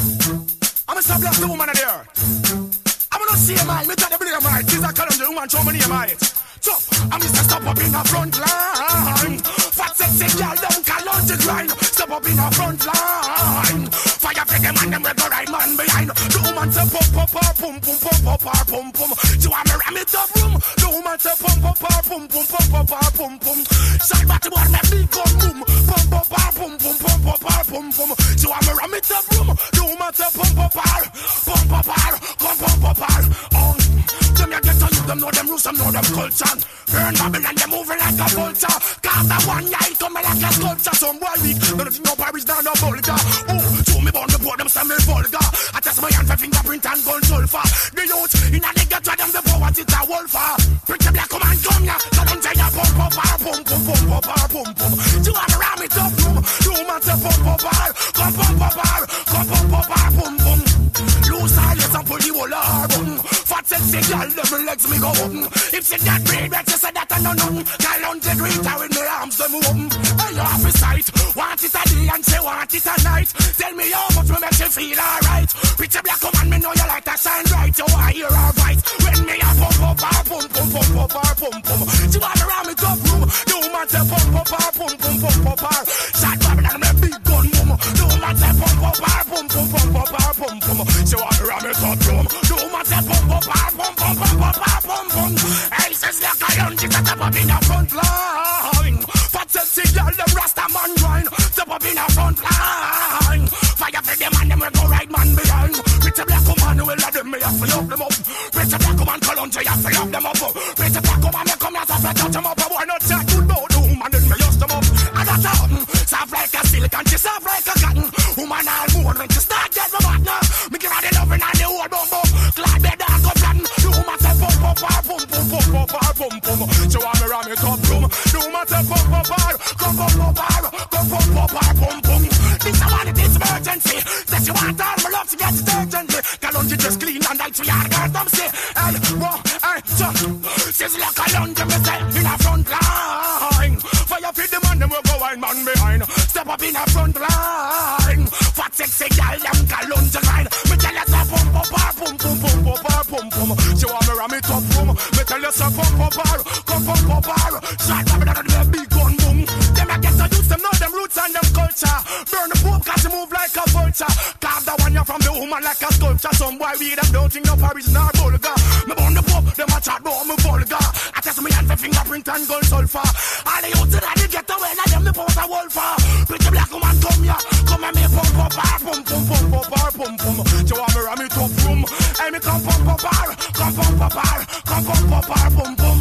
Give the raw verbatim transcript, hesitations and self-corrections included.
I'm a stop black the woman of the earth. I'm gonna see a man, me tell the blame right. She's a column, the woman show me name right. So, I'm Mister Stop up in the front line. Fat sexy girl, don't call on the grind. Step up in the front line. Fire for them and them with the right man behind. The woman say pump up her, pum pum pump up her, pum pum. You want me ram it up room? The woman say pump up her, pum pum pump up her, pum pum. Shot back to one, make big gun boom. Pump up her, pum pum pump up her, pum pum. You want me ram it up room? The woman say pump up her, pump up her, pump pump up her. Oh, them you get to you, them know them rules, them know them culture. Burn Babylon, they moving like a vulture. Cause the one night coming like a sculpture. Some boy weak, don't think no Paris, now no vulgar. Oh, show me born the board, them say me vulgar. I test my hand for fingerprint and gun sulfur. The youth, in a nigga try them the power, it's a wolfer. Pretty black, come and come ya. So them say ya pump up, her, pump, pump, pump up, her, pump, pump. You want to ram it up, room. You man say pump up, her. Come pump up, her. Come pump up, her, pump, pump. Loose her, yes, and pull the whole her, boom. Fat sexy girl, them legs me go open. If she that breed, bet you say that I know nothing. Girl on the greet her with me arms them open. Hey, you have a sight. Want it a day and say want it a night. Tell me how much me make you feel alright. Pretty black woman, me know you like to shine bright. You want hear her voice when me a pump up her, pump, pump, pump up her, pump, pump. She want to ram it up room. The woman say pump up her, pump, pump, pump up her. Shot Babylon, me big gun boom. The woman say pump up her, pump, pump, pump up her, pump, pump. She want to ram it up room. The woman say pump up her, pump, pump, pump up her, pump, pump. Hey, says like a young chick step up in the front line. Fat sexy girl, them Rasta man grind. Step up in the front line. Fire for them and them will go right man behind. Pretty black woman will let them me have to up them up. Pretty black woman call on to you have to up them up. Pretty black woman me come here to touch them up. Why not chat good about the woman then me use them up. I got something soft like a silk and she soft like a cotton. Woman all more when she start get my partner. Me give her the loving and the old bum bum. Glad bed and go flatten. The woman say pump up her, pump pump pump up her, pump pump. She want me ram it up room. The woman say pump up her, come pump up her, come pump up her, pump pump. This I want it is emergency. That she want all my love to get it urgently. Girl on you just clean and light for your girl them say. Hey, whoa, hey, chuck. She's like a lunge me say in a front line. Fire feed the man them will go wine man behind. Step up in a front line. Fat sexy girl them call on to grind. Me tell you say pump up her, pump pump pump up her, pump pump. She want me ram it up room. Me tell you say pump up her, come pump up her. Shot Babylon with a big gun boom. Them I get to use them know them roots and them culture. Burn the poop cause you move like a vulture. Carve the one you from the woman like a sculpture. Some boy we them don't think no Paris nor vulgar. Me burn the poop, them a chat about me vulgar. I test me hand for fingerprint and gold sulfur. All the youths that they get away like them the post a wolfer. Pretty black woman come here, come and me pump up her, pump pump pump up her, pump pump. You want me ram it up room? Hey me come pump up her, come pump up her, come pump up her, pump pump.